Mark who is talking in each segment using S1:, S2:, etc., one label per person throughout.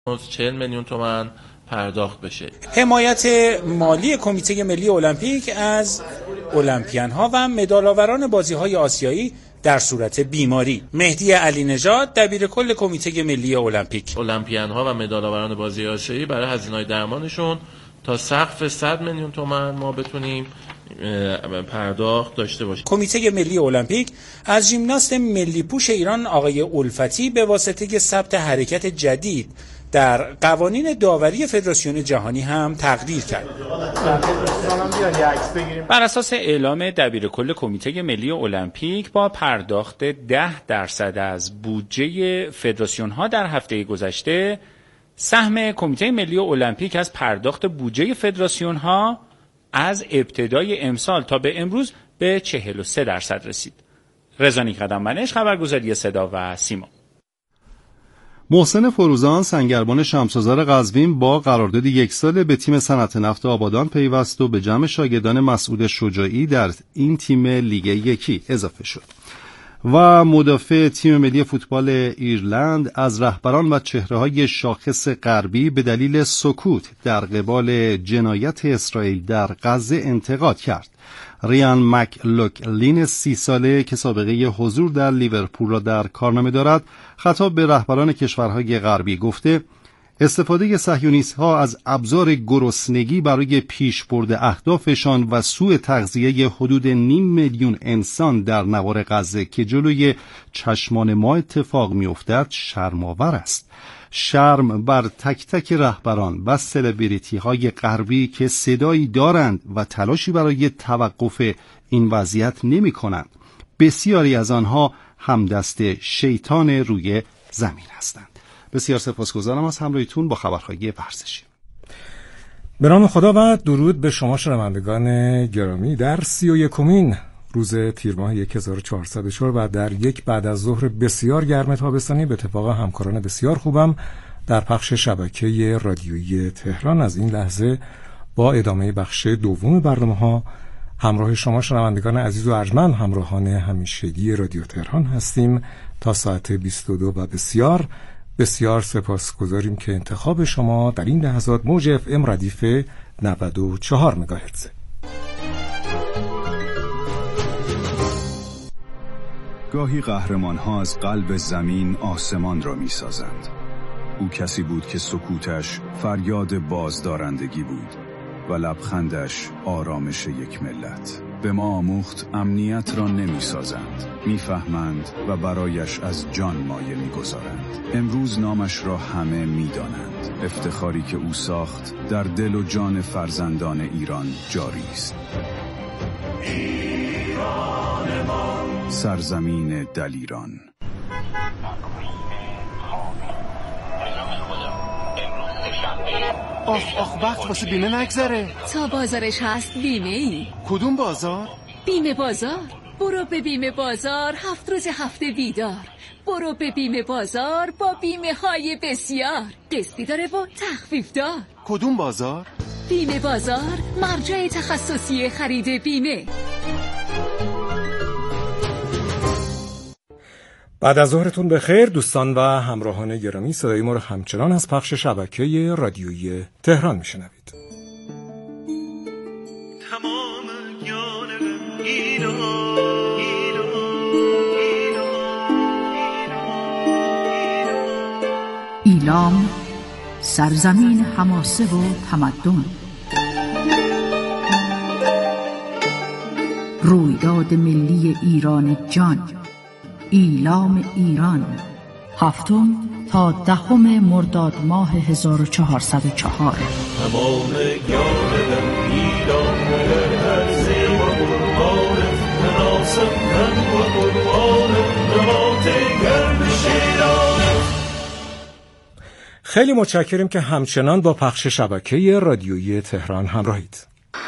S1: 40 میلیون تومان پرداخت بشه.
S2: حمایت مالی کمیته ملی المپیک از المپیان‌ها و مدال‌آوران بازی‌های آسیایی در صورت بیماری. مهدی علی نژاد دبیر کل کمیته ملی المپیک:
S1: المپیان‌ها و مدال‌آوران بازی آسیایی برای هزینه‌های درمانشون تا سقف 100 میلیون تومان ما بتونیم پرداخت داشته باشیم.
S2: کمیته ملی المپیک از ژیمناست ملی پوش ایران آقای الفتی به واسطه ثبت حرکت جدید در قوانین داوری فدراسیون جهانی هم تقدیر کرد. بر اساس اعلام دبیر کل کمیته ملی المپیک با پرداخت 10% از بودجه فدراسیون ها در هفته گذشته، سهم کمیته ملی المپیک از پرداخت بودجه فدراسیون ها از ابتدای امسال تا به امروز به 43% رسید. رضا نیک‌قدم‌منش، خبرگزاری صدا و سیما.
S3: محسن فروزان سنگربان شمس‌آذر قزوین با قرارداد 1 ساله به تیم صنعت نفت آبادان پیوست و به جمع شاگردان مسعود شجاعی در این تیم لیگ 1 اضافه شد. و مدافع تیم ملی فوتبال ایرلند از رهبران و چهره‌های شاخص غربی به دلیل سکوت در قبال جنایت اسرائیل در غزه انتقاد کرد. ریان مکلوکلین 30 ساله که سابقه حضور در لیورپول را در کارنامه دارد، خطاب به رهبران کشورهای غربی گفته استفاده صهیونیست‌ها از ابزار گرسنگی برای پیشبرد اهدافشان و سوء تغذیه حدود 500,000 میلیون انسان در نوار غزه که جلوی چشمان ما اتفاق می‌افتد شرم‌آور است. شرم بر تک تک رهبران و سلبریتی‌های غربی که صدایی دارند و تلاشی برای توقف این وضعیت نمی‌کنند. بسیاری از آنها همدست شیطان روی زمین هستند. بسیار سپاسگزارم از همراهیتون با خبرهای ورزشی.
S4: به نام خدا و درود به شما شنوندگان گرامی. در 31مین روز تیر ماه 1404 و در یک بعد از ظهر بسیار گرم تابستانی به اتفاق همکاران بسیار خوبم در پخش شبکه رادیویی تهران از این لحظه با ادامه بخش دوم برنامه‌ها همراه شما شنوندگان عزیز و ارجمند، همراهان همیشگی رادیو تهران هستیم تا ساعت 22 و بسیار سپاسگزاریم که انتخاب شما در این لحظات موج FM ردیف 94 مگاهرتز.
S5: گاهی قهرمان‌ها از قلب زمین آسمان را می‌سازند. او کسی بود که سکوتش فریاد بازدارندگی بود و لبخندش آرامش یک ملت. به ما آموخت امنیت را نمی‌سازند، می‌فهمند و برایش از جان مایه می‌گذارند. امروز نامش را همه می‌دانند. افتخاری که او ساخت در دل و جان فرزندان ایران جاری است. ایران ما، سرزمین دلیران.
S6: آخ وقت واسه بیمه نگذره.
S7: تا بازارش هست بیمه ای.
S6: کدوم بازار؟
S7: بیمه بازار. برو به بیمه بازار 7 روز هفته بیدار. برو به بیمه بازار با بیمه های بسیار. قسطی داره و تخفیف دار.
S6: کدوم بازار؟
S7: بیمه بازار، مرجع تخصصی خرید بیمه.
S4: بعد از ظهرتون بخیر دوستان و همراهان گرامی. صدای ما رو همچنان از پخش شبکه رادیویی تهران میشنوید. تمام
S8: ایلام، سرزمین حماسه و تمدن. رویداد ملی ایران جان، ایلام ایران، 7 تا 10 مرداد ماه 1404.
S9: تمام گیانم ایلام در هر زیب و قربانم، مناسم کن و قربانم، نمات گرم شیرانم.
S4: خیلی متشکریم که همچنان با پخش شبکه رادیویی تهران همراهید.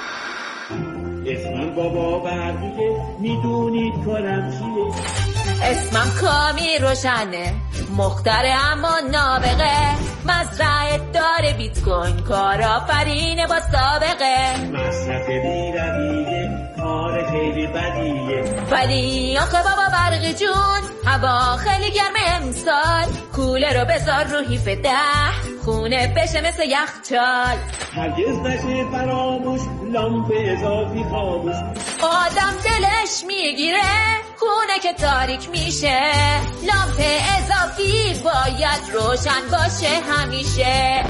S10: اسمم بابا برقیه، میدونید کارم چیه؟
S11: اسمم کامی روشنه، مختره اما نابغه، مزرعه داره بیت کوین، کارآفرینه با سابقه،
S10: مصرف بی‌رویه، کار خیلی بدیه،
S11: ولی آخه بابا برقی جون هوا خیلی گرمه امسال، کوله رو بذار رو هیف 10، خونه بشه مثل یخچال.
S10: هرگز نشه فراموش لامپ اضافی خاموش.
S11: آدم دلش میگیره خونه که تاریک میشه، لامپ اضافی باید روشن باشه همیشه.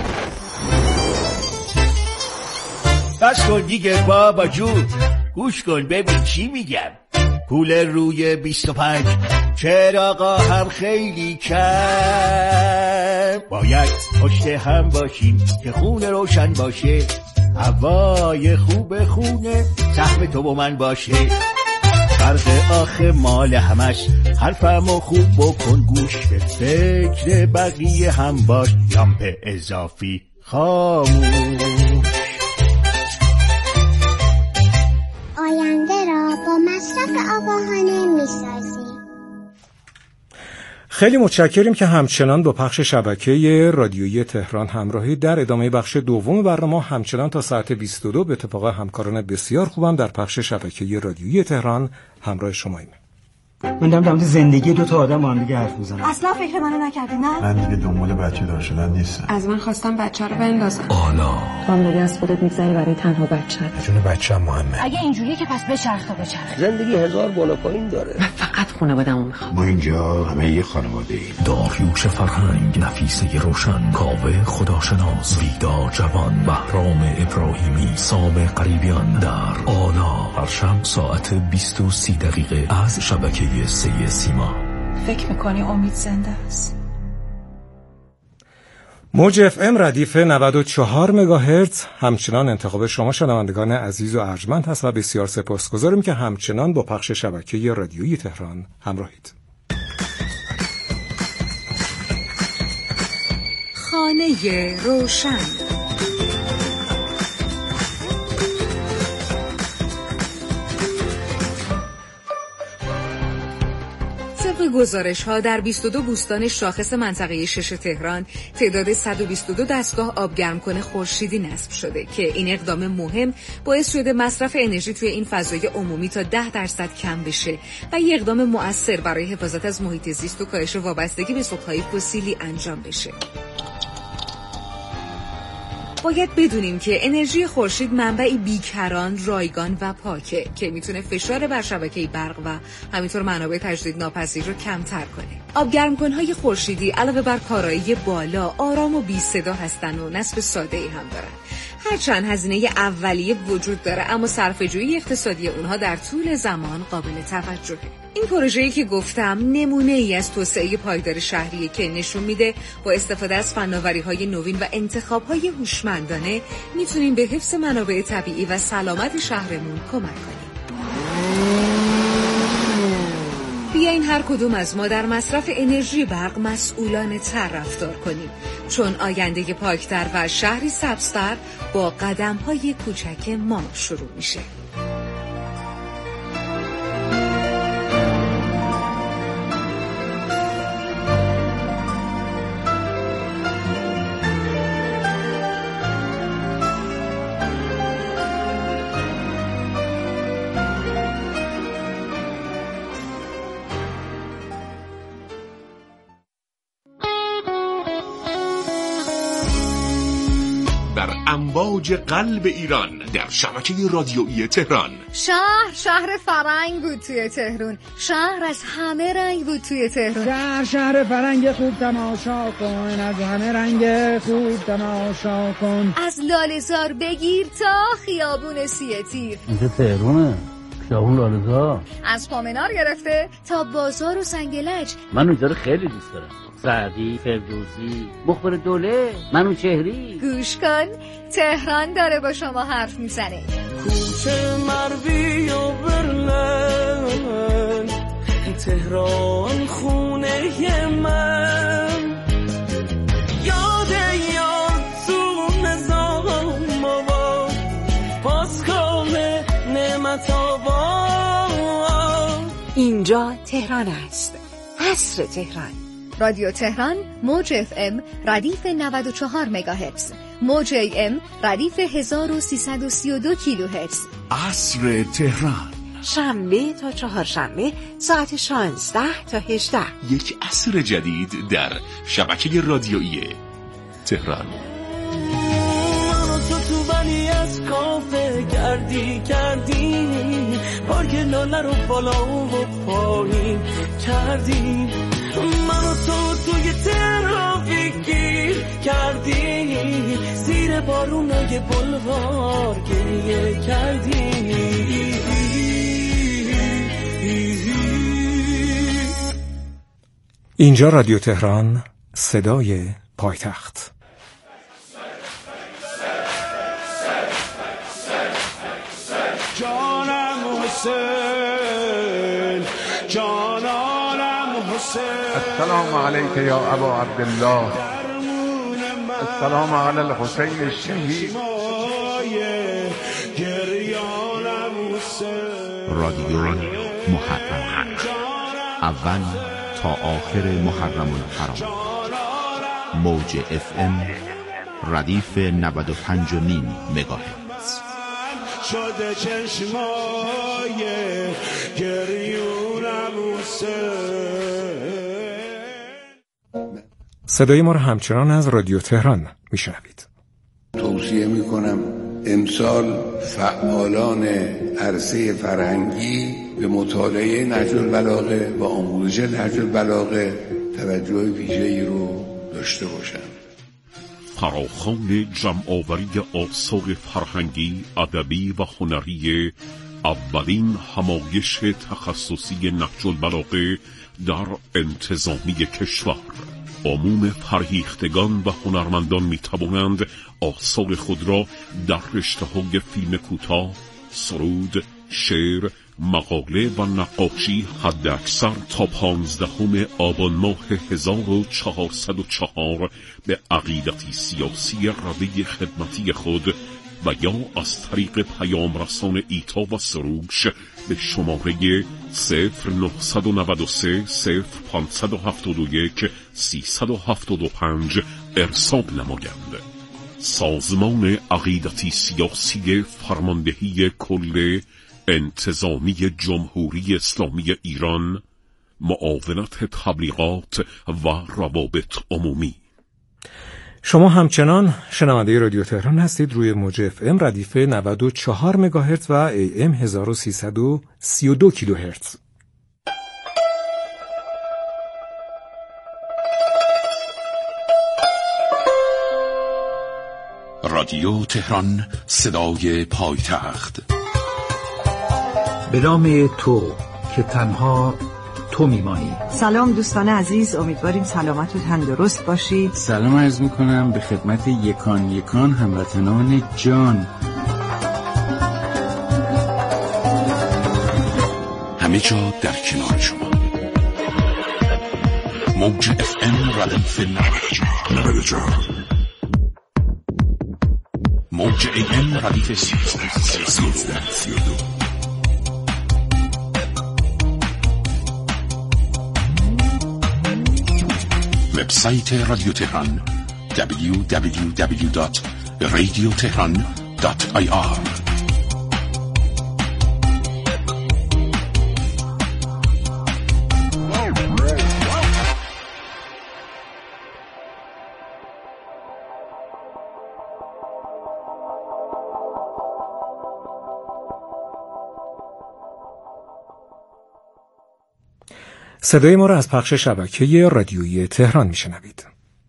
S12: بس کن دیگه بابا جون، گوش کن ببین چی میگم. کولر روی 25، چراغا هم خیلی کم. باید پشت هم باشیم که خونه روشن باشه، هوای خوب خونه سهم تو و من باشه. فرق آخه مال همش، حرفمو خوب بکن گوش، به فکر بقیه هم باش، لامپ اضافی خاموش.
S13: آینده را با مصرف آگاهانه می‌سازیم.
S4: خیلی متشکریم که همچنان با پخش شبکه رادیویی تهران همراهی. در ادامه بخش دوم برنامه همچنان تا ساعت 22 به اتفاق همکاران بسیار خوبم در پخش شبکه رادیویی تهران همراه شماییم.
S14: من دارم در مورد زندگی دو تا آدم با هم دیگه حرف میزنم.
S15: اصلا فکر منو نکردی نه؟
S16: من دیگه دنبال بچه دار شدن نیستم.
S15: از من خواستم بچه رو بندازم.
S16: آلا
S15: تو هم داری از خودت میگذری برای تنها بچه‌ت.
S16: جون بچه‌م مهمه.
S15: اگه اینجوریه که پس بچرخ تا بچرخ.
S12: زندگی هزار بالا پایین داره.
S15: من فقط خانواده‌مو میخوام.
S16: ما اینجا همه یه خانواده‌ایم. داریوش فرهنگ، نفیسه روشن، کاوه خداشناس، ویدا جوان، بهرام ابراهیمی، سام قریبیان در آلا. هر شب ساعت 20:30 از شبکه 3 سیما.
S15: فکر میکنی امید زنده است؟
S4: موج اف ام ردیف 94 مگاهرتز همچنان انتخاب شما شنوندگان عزیز و ارجمند هست و بسیار سپاسگزاریم که همچنان با پخش شبکه رادیویی تهران همراهید.
S17: خانه روشن. گزارش‌ها در 22 بوستان شاخص منطقه 6 تهران تعداد 122 دستگاه آبگرمکن خورشیدی نصب شده که این اقدام مهم باعث شده مصرف انرژی توی این فضای عمومی تا 10% کم بشه و یک اقدام مؤثر برای حفاظت از محیط زیست و کاهش وابستگی به سوخت‌های فسیلی انجام بشه. باید بدونیم که انرژی خورشید منبعی بیکران، رایگان و پاکه که میتونه فشار بر شبکه برق و همینطور منابع تجدیدناپذیر رو کمتر کنه. آبگرمکن‌های خورشیدی علاوه بر کارایی بالا، آرام و بی صدا هستن و نصب ساده‌ای هم دارن. هرچند هزینه اولیه وجود داره اما صرفه‌جویی اقتصادی اونها در طول زمان قابل توجهه. این پروژه‌ای که گفتم نمونه‌ای از توسعه پایدار شهریه که نشون میده با استفاده از فناوری‌های نوین و انتخاب‌های هوشمندانه میتونیم به حفظ منابع طبیعی و سلامت شهرمون کمک کنیم. بیاین هر کدوم از ما در مصرف انرژی برق مسئولانه تر رفتار کنیم، چون آینده پاکتر و شهری سبزتر با قدم‌های کوچک ما شروع میشه.
S18: امواج قلب ایران در شبکه رادیویی تهران.
S19: شهر فرنگ بود توی تهران، شهر از همه رنگ بود توی تهران.
S20: شهر فرنگ خوب تماشا کن، از همه رنگ خوب تماشا کن.
S19: از لاله‌زار بگیر تا خیابون سیه تیر.
S21: اینجا تهرانه، خیابون لاله‌زار.
S19: از پامنار گرفته تا بازار و سنگلج.
S21: من اونجا رو خیلی دوست دارم. سعدی، فردوسی، مخبر دوله، منوچهری.
S19: گوش کن، تهران داره با شما حرف میزنه.
S9: کوچه مروی و برلن، تهران خونه من. یاد تو نظام آباد، پاسکال نعمت آباد.
S17: اینجا تهران است، عصر تهران.
S19: رادیو تهران، موج اف ام ردیف 94 مگاهرتز، موج ای ام ردیف 1332 کیلوهرتز.
S18: عصر تهران،
S17: شنبه تا چهارشنبه ساعت 16 تا 18.
S18: یک عصر جدید در شبکه رادیویی
S16: تهران.
S9: تو ولی از کافه کردی پارک لاله رو بالا و پایین کردی، منو تو توی ترافیک گیر کردی، زیر بارونای بلوار گریه کردی.
S4: اینجا رادیو تهران، صدای پایتخت.
S1: السلام علیک یا ابا عبدالله، السلام علی الحسین الشهید.
S22: رادیو محرم، اول تا آخر محرم الحرام. موج FM ردیف 95.5 مگاهرتز.
S9: شده چشمای گریونم
S4: صدای ما را همچنان از رادیو تهران میشنوید.
S23: توصیه میکنم امسال فعالان عرصه فرهنگی به مطالعه نهج البلاغه و آموزش نهج البلاغه توجه ویژه‌ای رو داشته باشند.
S18: فراخوان جمع‌آوری آثار فرهنگی، ادبی و هنری اولین همایش تخصصی نهج البلاغه در انتظامی کشور. عموم فرهیختگان و هنرمندان می توانند آثار خود را در رشته‌های فیلم کوتاه، سرود، شعر، مقاله و نقاشی حداکثر تا 15 آبان ماه 1404 به عقیدتی سیاسی روی خدمتی خود و یا از طریق پیام رسان ایتا و سروش به شماره 0993 0571 375 ارسال نمایند. سازمان عقیدتی سیاسی فرماندهی کل انتظامی جمهوری اسلامی ایران، معاونت تبلیغات و روابط عمومی.
S4: شما همچنان شنونده رادیو تهران هستید روی موج FM ردیف 94 مگاهرتز و AM 1332 کیلوهرتز.
S16: رادیو تهران، صدای پایتخت.
S24: به نام تو که تنها تو میمانی.
S25: سلام دوستان عزیز، امیدواریم سلامت و تندرست باشید.
S26: سلام عرض میکنم به خدمت یکان هموطنان جان.
S16: همه جا در کنار شما. موج FM ردیف 94. موج AM ردیف 1332. وبسایت رادیو تهران www.radiotehran.ir.
S4: صدای ما را از پخش شبکه رادیویی تهران میشنوید.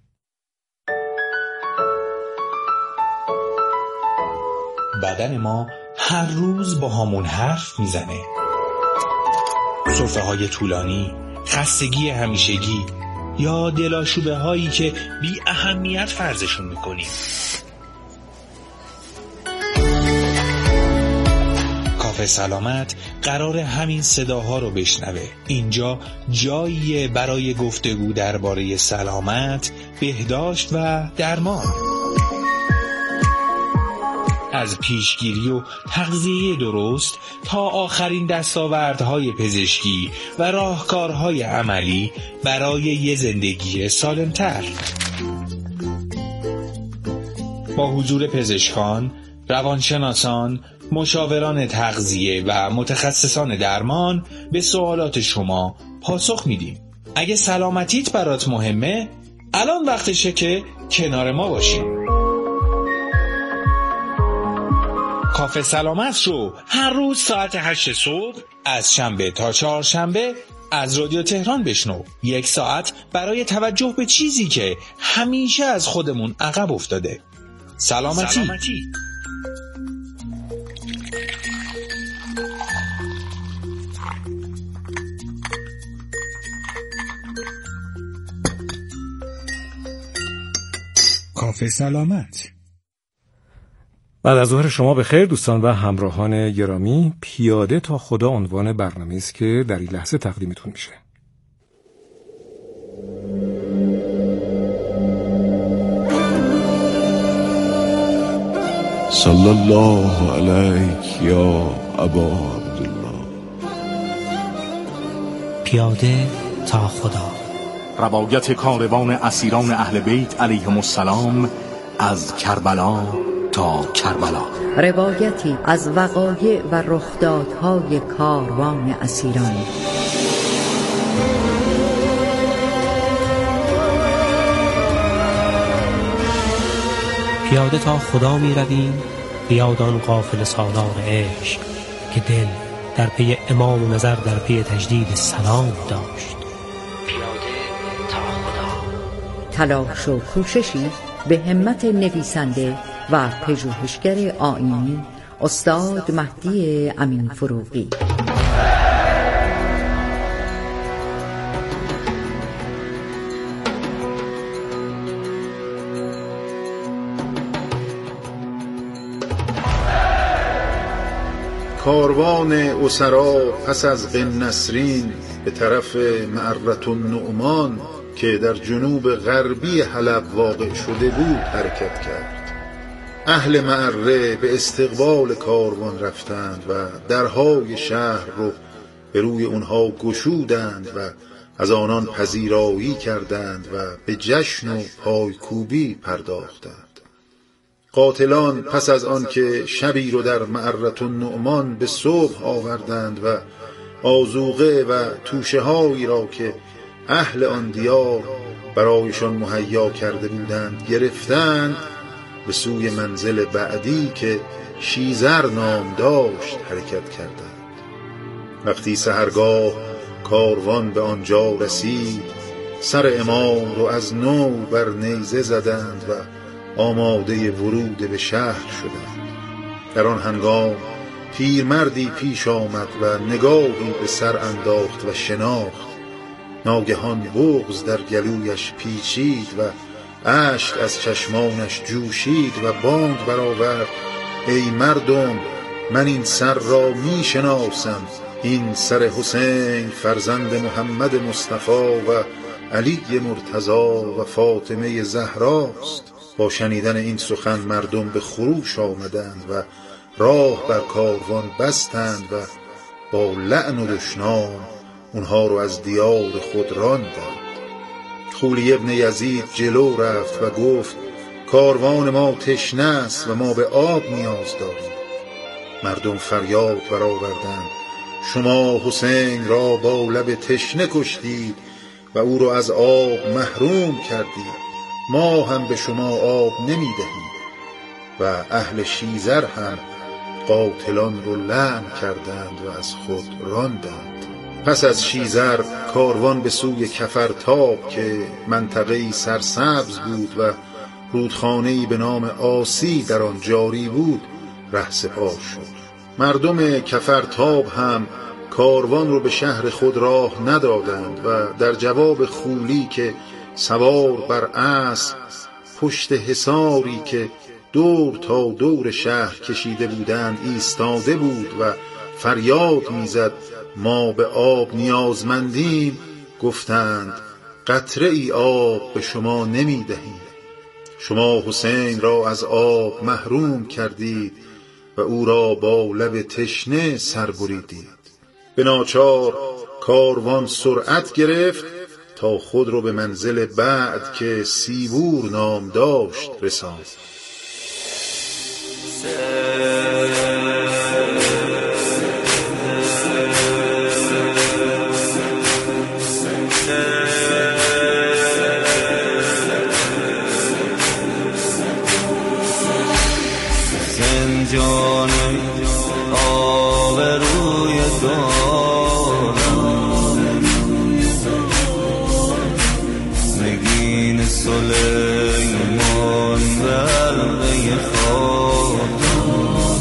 S27: بدن ما هر روز با هامون حرف میزنه. سفره های طولانی، خستگی همیشگی یا دلاشوبه هایی که بی اهمیت فرضشون میکنیم. کافه سلامت قرار همین صداها رو بشنوه. اینجا جاییه برای گفتگو درباره سلامت، بهداشت و درمان. از پیشگیری و تغذیه درست تا آخرین دستاوردهای پزشکی و راهکارهای عملی برای یه زندگی سالمتر. با حضور پزشکان، روانشناسان، مشاوران تغذیه و متخصصان درمان به سوالات شما پاسخ میدیم. اگه سلامتیت برات مهمه، الان وقتشه که کنار ما باشین. کافه سلامت رو هر روز ساعت 8 صبح از شنبه تا چهارشنبه از رادیو تهران بشنو. 1 ساعت برای توجه به چیزی که همیشه از خودمون عقب افتاده. سلامتی.
S24: کافه سلامت.
S4: بعد از ظهر شما بخیر دوستان و همراهان گرامی. پیاده تا خدا عنوان برنامه‌ای است که در این لحظه تقدیمتون میشه.
S23: صلی الله علیک یا ابا عبدالله.
S2: پیاده تا خدا.
S3: روایت کاروان اسیران اهل بیت علیهم السلام از کربلا تا کربلا.
S5: روایتی از وقایع و رخدادهای کاروان اسیران.
S2: پیاده تا خدا می رویم، بیادان قافل سالار عشق که دل در پی امام و نظر در پی تجدید سلام داشت.
S5: پیاده تا خدا. تلاش و کوششی به همت نویسنده و پژوهشگر آیینی استاد مهدی امین فروغی.
S6: کاروان اسرا پس از قنسرین به طرف معرة النعمان که در جنوب غربی حلب واقع شده بود حرکت کرد. اهل معره به استقبال کاروان رفتند و درهای شهر رو به روی اونها گشودند و از آنان پذیرایی کردند و به جشن و پایکوبی پرداختند. قاتلان پس از آن که شبی رو در معرة النعمان به صبح آوردند و آذوقه و توشه هایی را که اهل آن دیار برایشان مهیا کرده بودند گرفتند، به سوی منزل بعدی که شیزر نام داشت حرکت کردند. وقتی سحرگاه کاروان به آنجا رسید، سر امام رو از نو بر نیزه زدند و آماده ورود به شهر شدند. در آن هنگام پیرمردی پیش آمد و نگاهی به سر انداخت و شناخت. ناگهان بغض در گلویش پیچید و اشک از چشمانش جوشید و بانگ برآورد: ای مردم، من این سر را می شناسم. این سر حسین فرزند محمد مصطفی و علی مرتضی و فاطمه زهراست. با شنیدن این سخن مردم به خروش آمدند و راه بر کاروان بستند و با لعن و دشنام اونها رو از دیار خود راندند. خولی ابن یزید جلو رفت و گفت: کاروان ما تشنه است و ما به آب نیاز داریم. مردم فریاد برآوردند: شما حسین را با لب تشنه کشتید و او را از آب محروم کردید. ما هم به شما آب نمی دهیم. و اهل شیزر هم قاتلان رو لعن کردند و از خود راندند. پس از شیزر کاروان به سوی کفرتاب که منطقه‌ای سرسبز بود و رودخانه‌ای به نام آسی در آن جاری بود رهسپار شد. مردم کفرتاب هم کاروان رو به شهر خود راه ندادند و در جواب خولی که سوار بر اسب پشت حصاری که دور تا دور شهر کشیده بودند ایستاده بود و فریاد میزد: ما به آب نیازمندیم، گفتند: قطره ای آب به شما نمی دهیم. شما حسین را از آب محروم کردید و او را با لب تشنه سر بریدید. به ناچار کاروان سرعت گرفت تا خود رو به منزل بعد که سیبور نام داشت رساند.
S9: فسنجان آبروی دارم، نگین سلیمان برقه خاتم،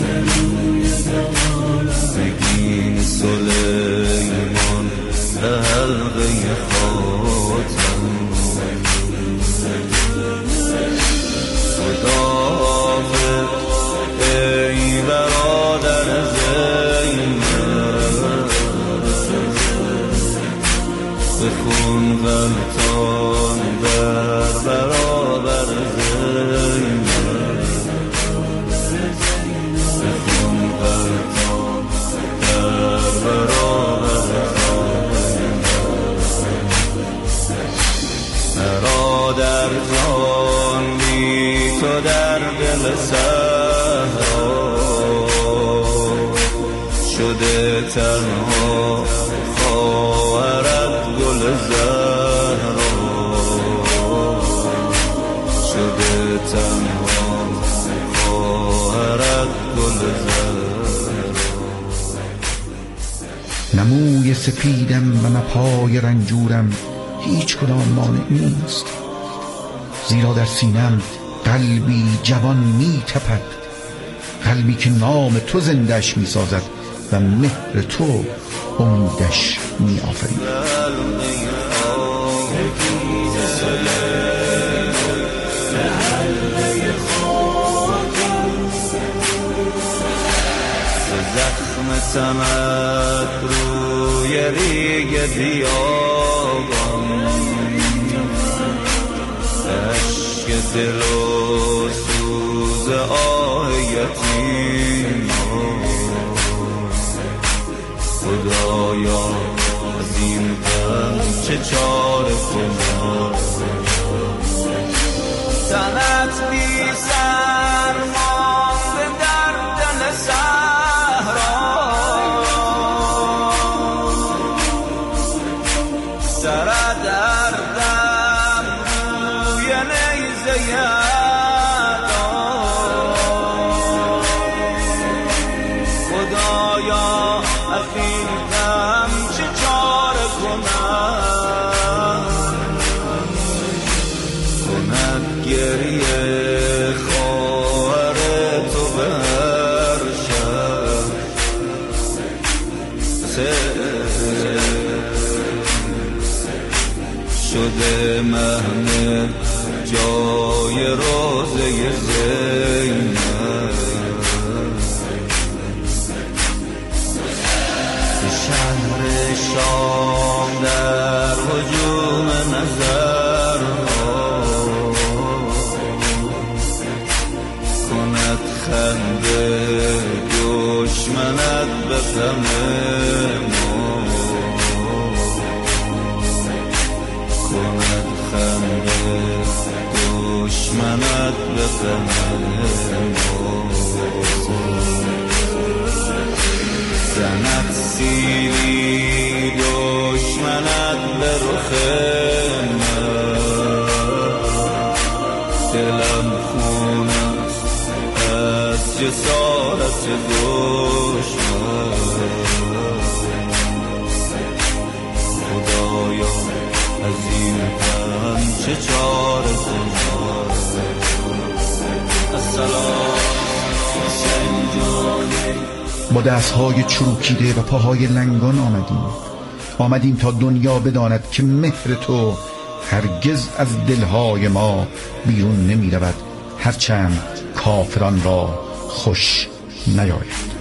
S9: نگین سلیمان برقه خاتم. خداحافظ ای برادر زینب، بخون غلطان در برابر زینب، بخون غلطان در برابر زینب. مرا در جان بی تو در دل صحرا شده تنها خواهرت گل زهرا، شده تنها خواهرت گل زهرا.
S7: نموی سپیدم و نپای رنجورم، هیچ کدام مانع نیست، زیرا در سینم قلبی جوان می تپد، قلبی که نام تو زندش می سازد و مهر تو امیدش می آفرید.
S9: زخم تمت روی ریگ بیابان، عشق دل و سوز آه یتیمان. خدایا از این غم چه چاره کنم، تنت بی سر مانده در دل صحرا، سر دردم روی نیزه یدا. خدایا از این غم چه چاره کنم، کند گریه خواهر تو به هر شب. شده محمل جای روزه زینب، شهر شام در هجوم نظر کند خنده دشمنت به غم ما، کند خنده دشمنت به غم ما. زند سیلی دشمنت به رخ من، دلم خون است از جسارت دشمن. خدایا از این غم چه چاره کنم. السلام حسین جانه.
S7: با دستهای چروکیده و پاهای لنگان آمدیم تا دنیا بداند که مهر تو هرگز از دلهای ما بیرون نمی رود، هرچند کافران را خوش نیاید.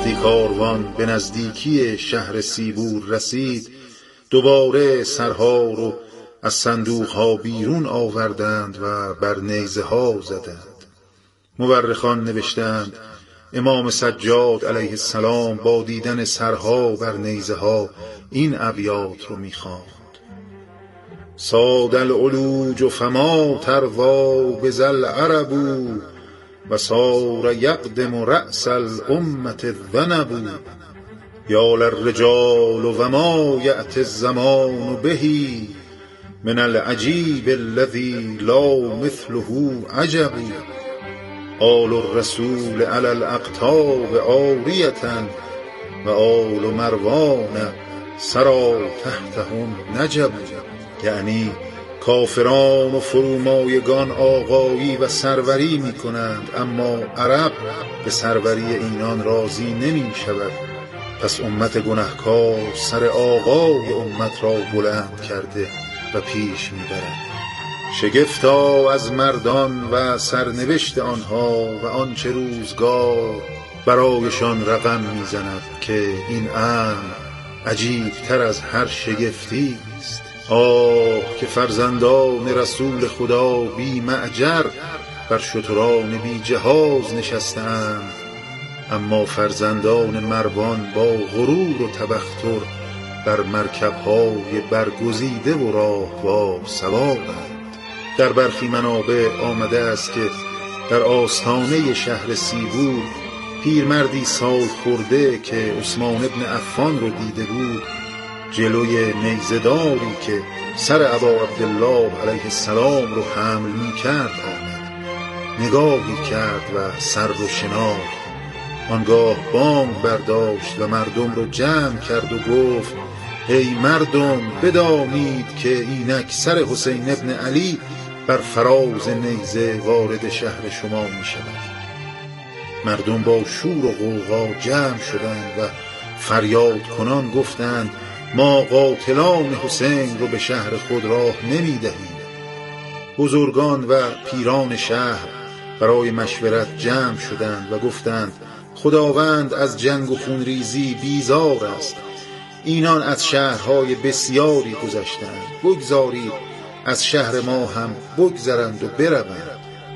S6: وقتی کاروان به نزدیکی شهر سیبور رسید، دوباره سرها رو از صندوقها بیرون آوردند و بر نیزه ها زدند. مورخان نوشتند امام سجاد علیه السلام با دیدن سرها بر نیزه ها این ابیات رو میخواند: صاد العلوج فما تروا بذل عرب و صار یقدم رأس الامة الذنب یا للرجال و ما یأتی الزمان بهی من العجیب الذی لا مثله عجب آل الرسول علی الاقطاب عاریة و آل مروان سرا تحتهم نجب. یعنی کافران و فرومایگان آقایی و سروری می کنند، اما عرب به سروری اینان راضی نمی شود. پس امت گناهکار سر آقای امت را بلند کرده و پیش می برد. شگفتا از مردان و سرنوشت آنها و آنچه روزگار برایشان رقم می زند که این امر عجیب تر از هر شگفتی است. آه که فرزندان رسول خدا بی معجر بر شتران بی جهاز نشستند، اما فرزندان مروان با غرور و تبختر بر مرکب‌های برگزیده و راهوار سوارند. در برخی منابع آمده است که در آستانه شهر سیبور پیرمردی سال خورده که عثمان ابن عفان رو دیده بود، جلوی نیزه‌داری که سر ابا عبدالله علیه السلام رو حمل می کرد آمد. نگاهی کرد و سر رو شناخت. آنگاه بانگ برداشت و مردم رو جمع کرد و گفت: ای مردم، بدانید که اینک سر حسین ابن علی بر فراز نیزه وارد شهر شما می شود. مردم با شور و غوغا جمع شدند و فریاد کنان گفتند: ما قاتلان حسین رو به شهر خود راه نمی دهیم. بزرگان و پیران شهر برای مشورت جمع شدند و گفتند: خداوند از جنگ و خونریزی بیزار است. اینان از شهرهای بسیاری گذشتند، بگذارید از شهر ما هم بگذرند و بروند.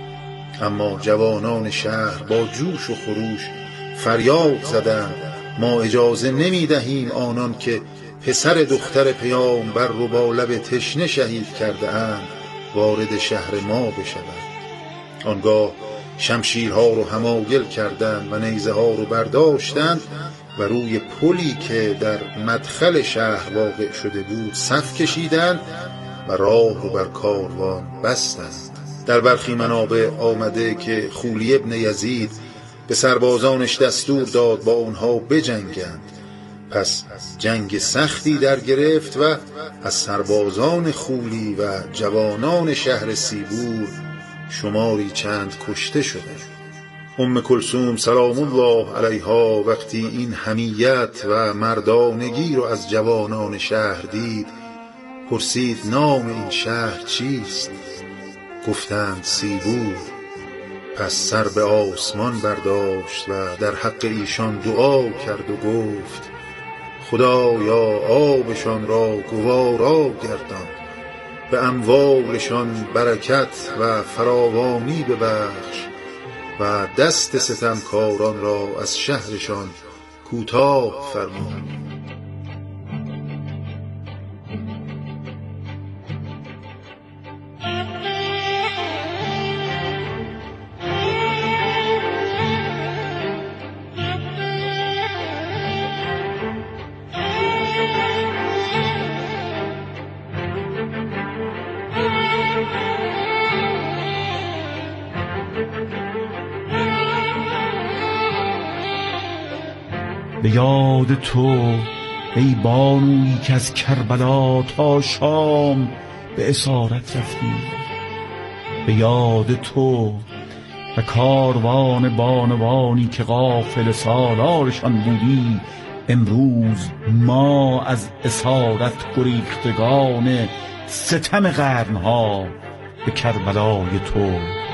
S6: اما جوانان شهر با جوش و خروش فریاد زدند: ما اجازه نمی دهیم آنان که پسر دختر پیامبر رو با لب تشنه شهید کرده اند وارد شهر ما بشوند. آنگاه شمشیرها رو حمایل کردند و نیزه ها رو برداشتند و روی پلی که در مدخل شهر واقع شده بود صف کشیدند و راه رو بر کاروان بستند. در برخی منابع آمده که خولی ابن یزید به سربازانش دستور داد با اونها بجنگند. پس جنگ سختی در گرفت و از سربازان خولی و جوانان شهر سیبور شماری چند کشته شده. ام کلثوم سلام الله علیها وقتی این حمیت و مردانگی رو از جوانان شهر دید، پرسید: نام این شهر چیست؟ گفتند: سیبور. پس سر به آسمان برداشت و در حق ایشان دعا کرد و گفت: خدایا آبشان را گوارا گردان، به اموالشان برکت و فراوانی ببخش و دست ستمکاران را از شهرشان کوتاه فرما.
S7: به یاد تو ای بانویی که از کربلا تا شام به اسارت رفتی، به یاد تو و کاروان بانوانی که غافل سالارشان بودی، امروز ما از اسارت گریختگان ستم قرنها به کربلای تو